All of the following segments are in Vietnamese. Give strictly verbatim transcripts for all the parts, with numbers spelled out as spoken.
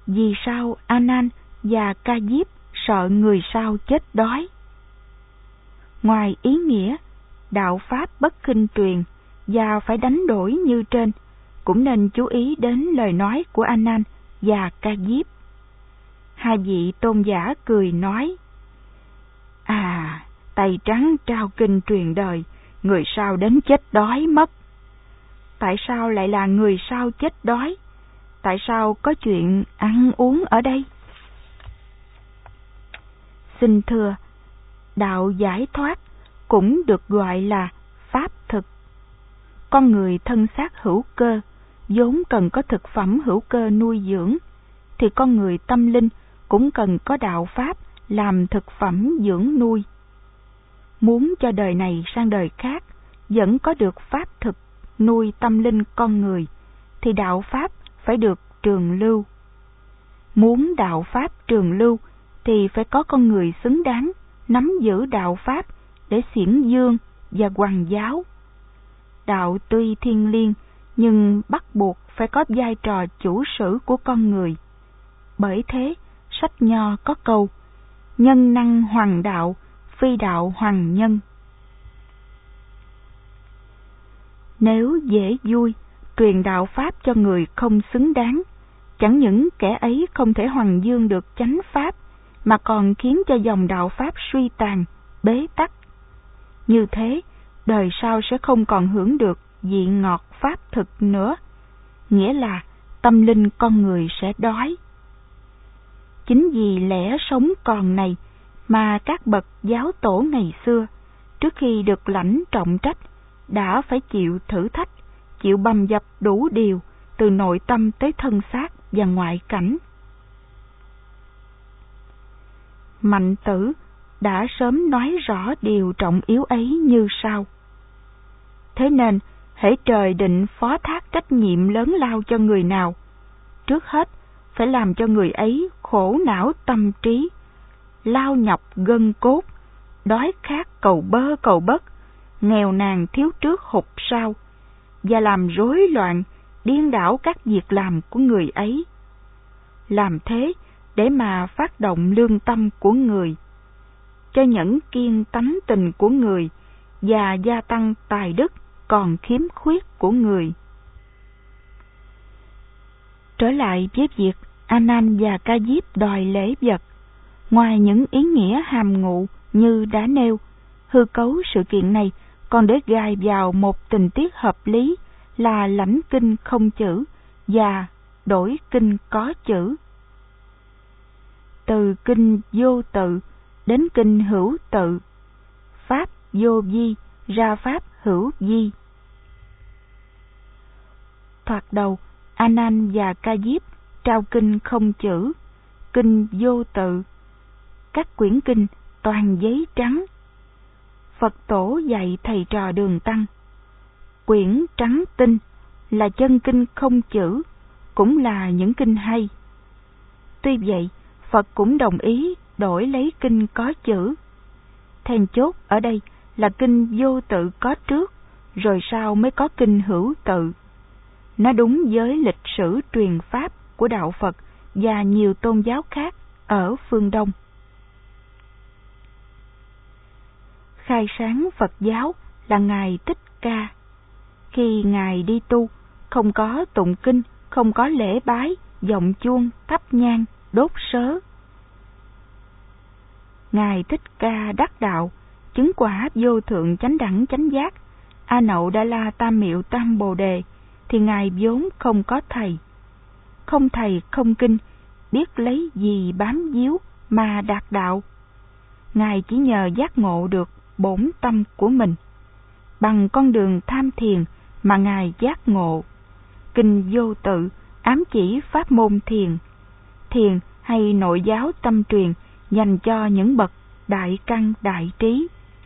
vì sao A Nan và Ca Diếp sợ người sau chết đói? Ngoài ý nghĩa đạo pháp bất khinh truyền và phải đánh đổi như trên, cũng nên chú ý đến lời nói của A Nan và Ca Diếp. Hai vị tôn giả cười nói: À, tay trắng trao kinh truyền đời, người sau đến chết đói mất. Tại sao lại là người sau chết đói? Tại sao có chuyện ăn uống ở đây? Xin thưa, đạo giải thoát cũng được gọi là pháp thực. Con người thân xác hữu cơ, vốn cần có thực phẩm hữu cơ nuôi dưỡng, thì con người tâm linh cũng cần có đạo pháp làm thực phẩm dưỡng nuôi. Muốn cho đời này sang đời khác vẫn có được pháp thực nuôi tâm linh con người, thì đạo pháp phải được trường lưu. Muốn đạo pháp trường lưu thì phải có con người xứng đáng nắm giữ đạo pháp để xiển dương và hoằng giáo. Đạo tuy thiêng liêng nhưng bắt buộc phải có vai trò chủ sử của con người. Bởi thế, sách Nho có câu: nhân năng hoằng đạo, phi đạo hoằng nhân. Nếu dễ vui truyền đạo pháp cho người không xứng đáng, chẳng những kẻ ấy không thể hoằng dương được chánh pháp, mà còn khiến cho dòng đạo pháp suy tàn, bế tắc. Như thế, đời sau sẽ không còn hưởng được vị ngọt pháp thực nữa, nghĩa là tâm linh con người sẽ đói. Chính vì lẽ sống còn này mà các bậc giáo tổ ngày xưa, trước khi được lãnh trọng trách, đã phải chịu thử thách, chịu bầm dập đủ điều, từ nội tâm tới thân xác và ngoại cảnh. Mạnh Tử đã sớm nói rõ điều trọng yếu ấy như sau: thế nên, hễ trời định phó thác trách nhiệm lớn lao cho người nào, trước hết phải làm cho người ấy khổ não tâm trí, lao nhọc gân cốt, đói khát cầu bơ cầu bất, nghèo nàn thiếu trước hụt sau, và làm rối loạn, điên đảo các việc làm của người ấy. Làm thế để mà phát động lương tâm của người, cho nhẫn kiên tánh tình của người, và gia tăng tài đức còn khiếm khuyết của người. Trở lại với việc A Nan và Ca Diếp đòi lễ vật, ngoài những ý nghĩa hàm ngụ như đã nêu, hư cấu sự kiện này còn để gài vào một tình tiết hợp lý là lãnh kinh không chữ và đổi kinh có chữ. Từ kinh vô tự đến kinh hữu tự, pháp vô vi ra pháp hữu vi. Thoạt đầu, A Nan và Ca Diếp trao kinh không chữ, kinh vô tự. Các quyển kinh toàn giấy trắng. Phật tổ dạy thầy trò Đường Tăng: quyển trắng tinh là chân kinh không chữ, cũng là những kinh hay. Tuy vậy, Phật cũng đồng ý đổi lấy kinh có chữ. Then chốt ở đây là kinh vô tự có trước, rồi sau mới có kinh hữu tự. Nó đúng với lịch sử truyền pháp của đạo Phật và nhiều tôn giáo khác ở phương Đông. Khai sáng Phật giáo là Ngài Thích Ca. Khi Ngài đi tu, không có tụng kinh, không có lễ bái, vọng chuông, thắp nhang, đốt sớ. Ngài Thích Ca đắc đạo, chứng quả vô thượng chánh đẳng chánh giác, A Nậu Đa La Tam Miệu Tam Bồ Đề, thì Ngài vốn không có thầy. Không thầy không kinh, biết lấy gì bám víu mà đạt đạo. Ngài chỉ nhờ giác ngộ được bổn tâm của mình. Bằng con đường tham thiền mà Ngài giác ngộ. Kinh vô tự ám chỉ pháp môn thiền. Thiền hay nội giáo tâm truyền dành cho những bậc đại căn đại trí.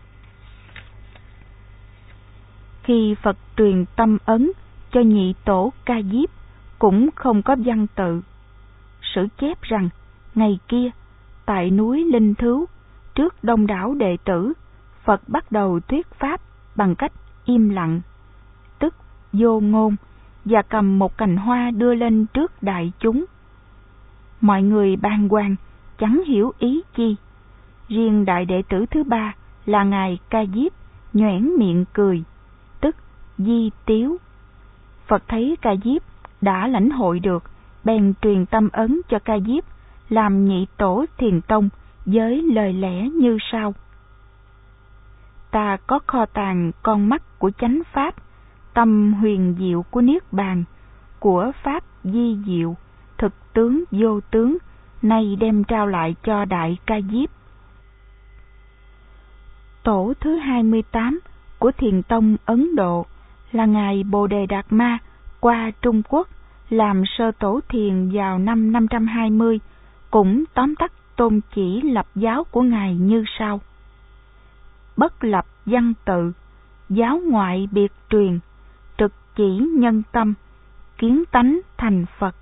Khi Phật truyền tâm ấn cho nhị tổ Ca Diếp cũng không có văn tự. Sử chép rằng ngày kia tại núi Linh Thứu, trước đông đảo đệ tử, Phật bắt đầu thuyết pháp bằng cách im lặng, tức vô ngôn, và cầm một cành hoa đưa lên trước đại chúng. mọi người bàng hoàng, chẳng hiểu ý chi. Riêng đại đệ tử thứ ba là ngài Ca Diếp nhoẻn miệng cười, tức Di Tiếu. Phật thấy Ca Diếp đã lãnh hội được, bèn truyền tâm ấn cho Ca Diếp làm nhị tổ Thiền Tông với lời lẽ như sau: Ta có kho tàng con mắt của chánh pháp, tâm huyền diệu của niết bàn, của pháp di diệu, thực tướng vô tướng, nay đem trao lại cho đại Ca Diếp. Tổ thứ hai mươi tám của Thiền Tông Ấn Độ là ngài Bồ Đề Đạt Ma qua Trung Quốc làm sơ tổ thiền vào năm năm trăm hai mươi, cũng tóm tắt tôn chỉ lập giáo của ngài như sau: bất lập văn tự, giáo ngoại biệt truyền, trực chỉ nhân tâm, kiến tánh thành Phật.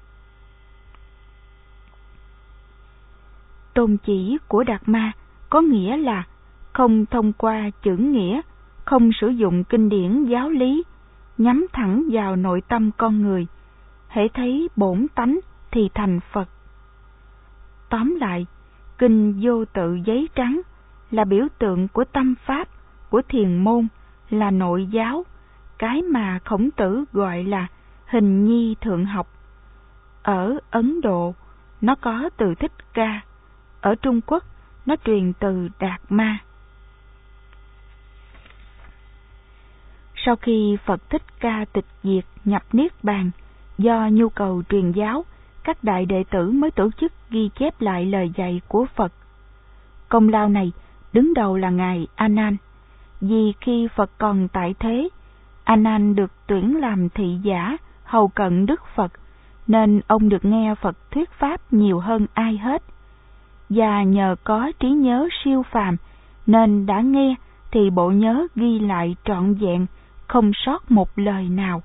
Tôn chỉ của Đạt Ma có nghĩa là không thông qua chữ nghĩa, không sử dụng kinh điển giáo lý, nhắm thẳng vào nội tâm con người, hễ thấy bổn tánh thì thành Phật. Tóm lại, kinh Vô Tự giấy trắng là biểu tượng của tâm pháp, của thiền môn, là nội giáo, cái mà Khổng Tử gọi là hình nhi thượng học. Ở Ấn Độ, nó có từ Thích Ca, ở Trung Quốc, nó truyền từ Đạt Ma. Sau khi Phật Thích Ca tịch diệt nhập Niết Bàn, do nhu cầu truyền giáo, các đại đệ tử mới tổ chức ghi chép lại lời dạy của Phật. Công lao này đứng đầu là ngài A Nan, vì khi Phật còn tại thế, A Nan được tuyển làm thị giả hầu cận Đức Phật, nên ông được nghe Phật thuyết pháp nhiều hơn ai hết. Và nhờ có trí nhớ siêu phàm, nên đã nghe thì bộ nhớ ghi lại trọn vẹn, không sót một lời nào.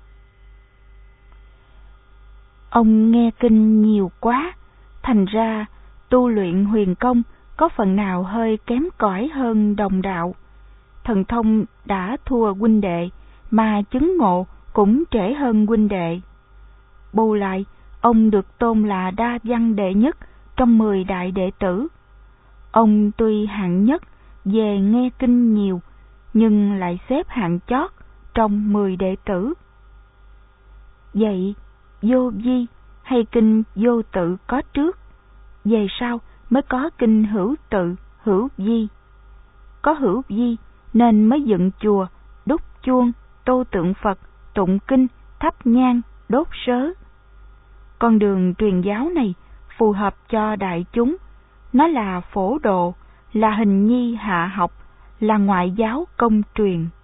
Ông nghe kinh nhiều quá, thành ra tu luyện huyền công có phần nào hơi kém cỏi hơn đồng đạo. Thần thông đã thua huynh đệ, mà chứng ngộ cũng trễ hơn huynh đệ. Bù lại, ông được tôn là đa văn đệ nhất trong mười đại đệ tử. Ông tuy hạng nhất về nghe kinh nhiều, nhưng lại xếp hạng chót trong mười đệ tử. Vậy, vô vi hay kinh vô tự có trước, về sau mới có kinh hữu tự, hữu vi. Có hữu vi nên mới dựng chùa, đúc chuông, tô tượng Phật, tụng kinh, thắp nhang, đốt sớ. Con đường truyền giáo này phù hợp cho đại chúng, nó là phổ độ, là hình nhi hạ học, là ngoại giáo công truyền.